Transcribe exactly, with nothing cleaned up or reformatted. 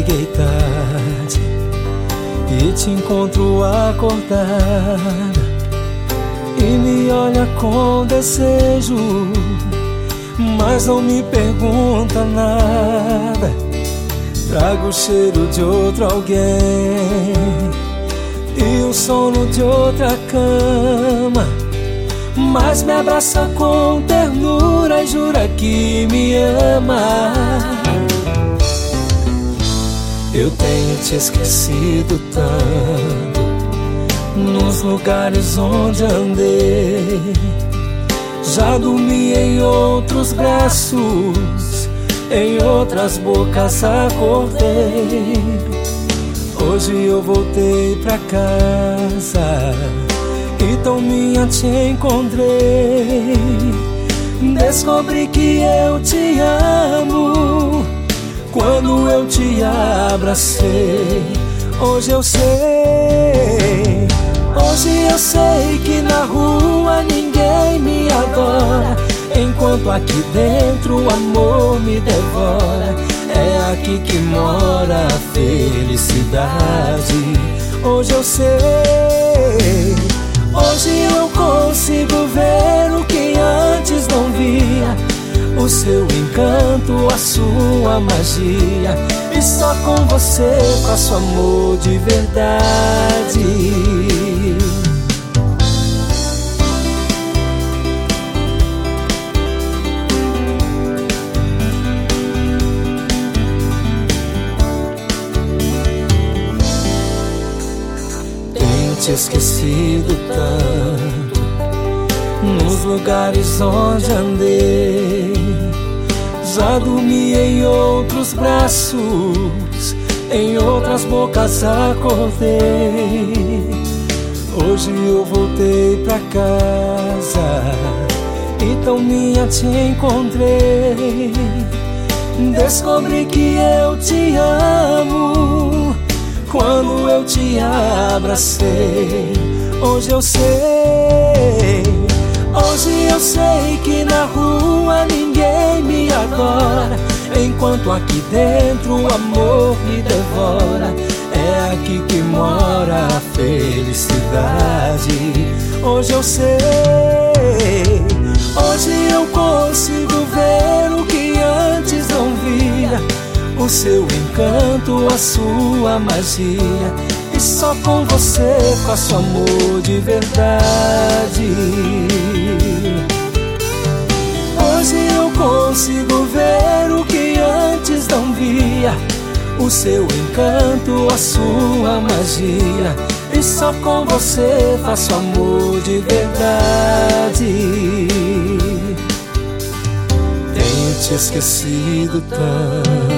liguei tarde e te encontro acordada e me olha com desejo, mas não me pergunta nada. Trago o cheiro de outro alguém e o sono de outra cama, mas me abraça com ternura e jura que me ama. Eu tenho te esquecido tanto nos lugares onde andei, já dormi em outros braços, em outras bocas acordei. Hoje eu voltei pra casa e tão minha te encontrei. Descobri que eu te amo quando eu te abracei. Hoje eu sei, hoje eu sei que na rua ninguém me adora, enquanto aqui dentro o amor me devora. É aqui que mora a felicidade. Hoje eu sei, hoje eu consigo ver o que antes não via, o seu encanto, a sua magia, e só com você faço amor de verdade. Te esquecido tanto nos lugares onde andei, já dormi em outros braços, em outras bocas acordei. Hoje eu voltei pra casa e tão minha te encontrei. Descobri que eu te amo quando eu te abracei. Hoje eu sei, hoje eu sei que na rua ninguém me adora, enquanto aqui dentro o amor me devora. É aqui que mora a felicidade. Hoje eu sei, hoje eu consigo ver o que antes não via, o seu encanto, a sua magia, e só com você faço amor de verdade. Hoje eu consigo ver o que antes não via, o seu encanto, a sua magia, e só com você faço amor de verdade. Tenho te esquecido tanto